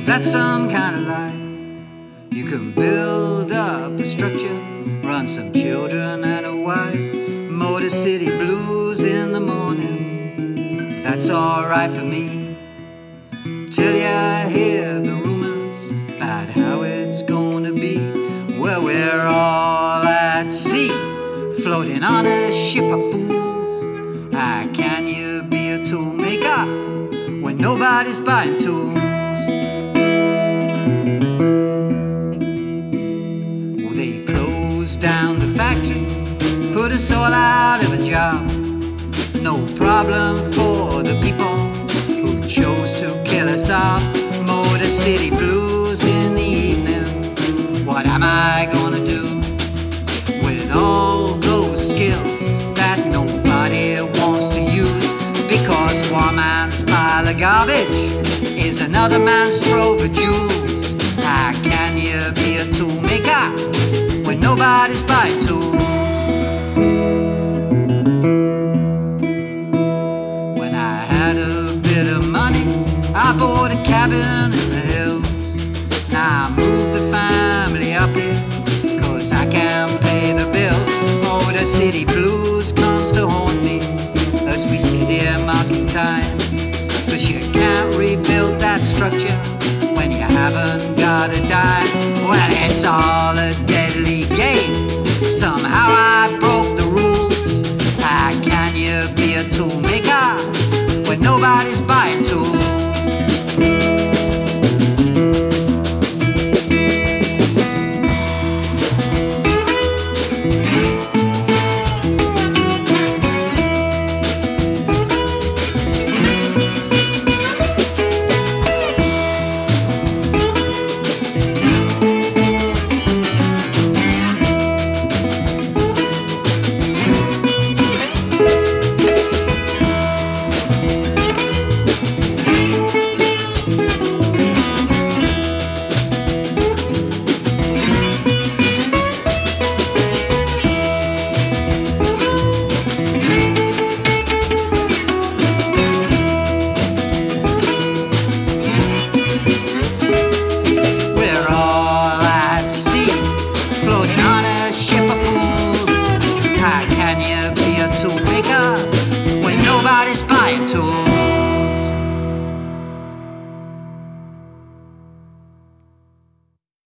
That's some kind of life. You can build up a structure, run some children and a wife, Motor City blues in the morning. That's alright for me. Till you hear the rumors about how it's gonna be. Well, we're all at sea, floating on a ship of fools. How can you be a tool maker when nobody's buying tools? Well, they closed down the factory, put us all out of a job. No problem for the people who chose to kill us off. Motor City blues in the evening. What am I gonna do with all those skills that nobody wants to use? Because one man's pile of garbage is another man's trove of jewels. How can you be a tool maker when nobody's buying tools? When I had a bit of money, I bought a cabin in the hills. Now I moved the family up here, cause I can't pay the bills. Motor City blues comes to haunt me as we sit here marking time. Cause you can't rebuild that structure when you haven't got a dime. Well, it's all a deadly game. Somehow I broke the rules. How can you be a tool maker when nobody's buying tools?